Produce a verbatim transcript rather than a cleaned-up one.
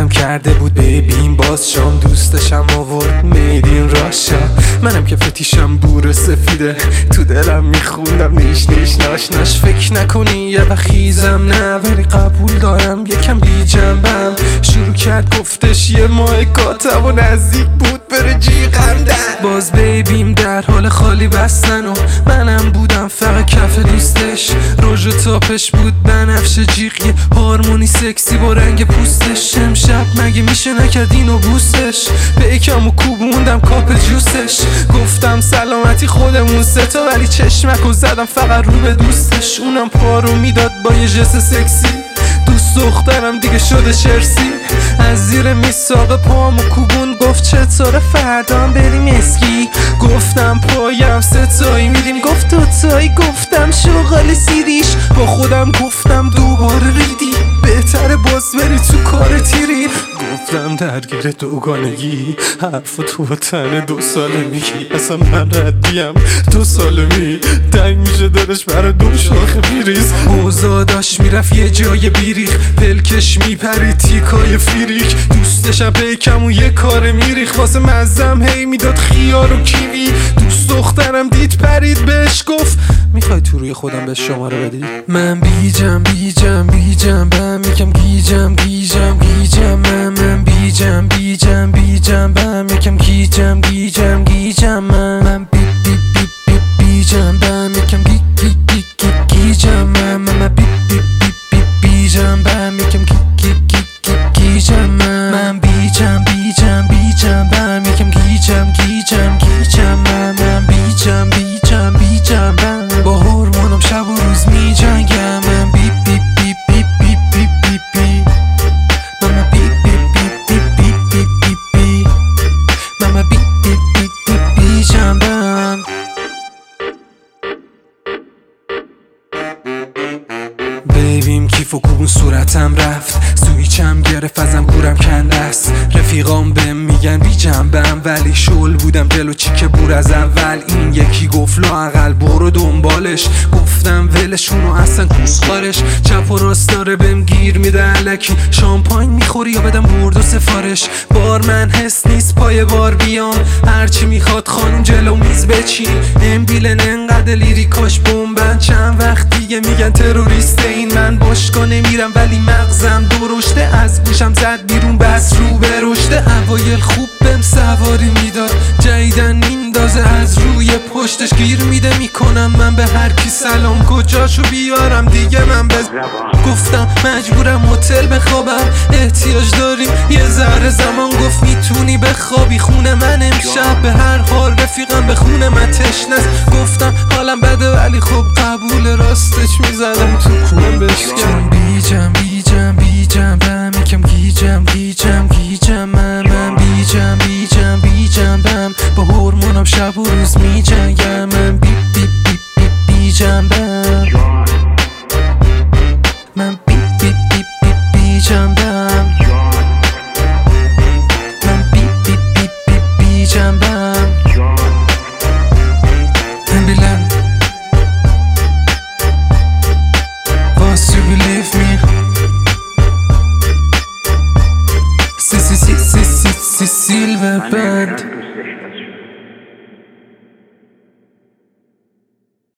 عادتم کرده بود ببین باز شام دوستشم آورد میدین راشا. منم که فتیشم بور سفیده تو دلم میخوندم نیش نیش ناش ناش. فکر نکنی یه بخیزم نه ولی قبول دارم یکم بی جنبم. شروع کرد گفتش یه ماه کاتم و نزدیک بود بره جیغم در. باز بیبیم در حال خالی بستن و منم بودم فقط کف دوستش. روژ و تاپش بود بنفش جیغی هارمونی سکسی با رنگ پوستش. امشب مگه میشه نکرد اینو بوستش. به یکم و کوبوندم کاپ جوستش. گفتم سلامتی خودمون ستا ولی چشمک و زدم فقط رو به دوستش. اونم پارو میداد با یه جس سکسی. دوست دخترم دیگه شده شرسی. از زیر میساق پامو کوبون گفت چطوره فردا هم بریم اسکی. گفتم پایم ستایی میریم گفت دوتایی. گفتم شغال سیریش با خودم گفتم دوباره ریدی بهتره باز بری تو کار تیری. گفتم درگیر دوگانگی حرف تو تن دو ساله میگی. اصلا من ردیم دو ساله می دنگ میشه دلش برای دو شاخه بیریز. اوضاع داشت میرفت یه جای بیریخ پلکش میپری تیکای فیریک. دوستشم پیکم و یه کار میریخ واسه مزم هی میداد خیار و کیوی. دوست دخترم دید پرید بهش گفت میخوای تو روی خودم به شماره بدی. من بیجم بیجم بیجم بم یکم گیجم گیجم گیجم من من بیجم بیجم بیجم بم یکم گیجم گیجم گیجم من من بی بی بی بی بیجم بم یکم گی گی گی گی گیجم من من بی بی بی بی بیجم بم یکم گی گی گی گی گیجم من من بیجم بیجم بیجم بم یکم گیجم گیجم گیجم من من بیجم بیجم بیجم بم با هورمونم شب و روز می جنگم. من بی بی بی بی بی بی بی بی ماما بی بی بی بی بی بی بی بی ماما بی بی بی بی بی جنبم. بیبیم کیف و کوبون صورتم رفت سویچم گرفت ازم گورم کنده است. رفیقام بهم میگن بی جنبم ولی شل بودم جلو چیک بور از اول. این یکی گفت لااقل برو دنبالش. گفتم ولشونو اصلا کوسخارش. چپ و راست داره بهم گیر میده الکی. شامپاین میخوری یا بدم برد و سفارش. بار من حس نیست پای بار بیام هرچی میخواد خانم جلو میز بچین. امبیلن انقدر لیریکاش بومبن چند وقت دیگه میگن تروریست. این من باشگاه نمیرم ولی مغزم درشته. از گوشم زد بیرون بس رو به رشته. اوایل خوب بهم سواری میداد جدیدن میندازه از روی پشتش. گیر میده میکنم من به هر کی سلام کجاشو بیارم دیگه من بز... گفتم مجبورم هتل بخوابم احتیاج داریم یه ذره زمان. گفت میتونی بخوابی خونه من امشب به هر حال رفیقم به خونه من تشنست. گفتم حالم بده ولی خب قبول راستش میزدم تو کونم بشکم. بیجم بیجم بیجم بم یکم گیجم گیجم گیجم من من بیجم بیجم بیجم بم با هورمونم شب و روز میجنگم. من بی بی بی بی بیجم بم من بی بی بی بی بیجم بم من بی بی بی بی بیجم بم.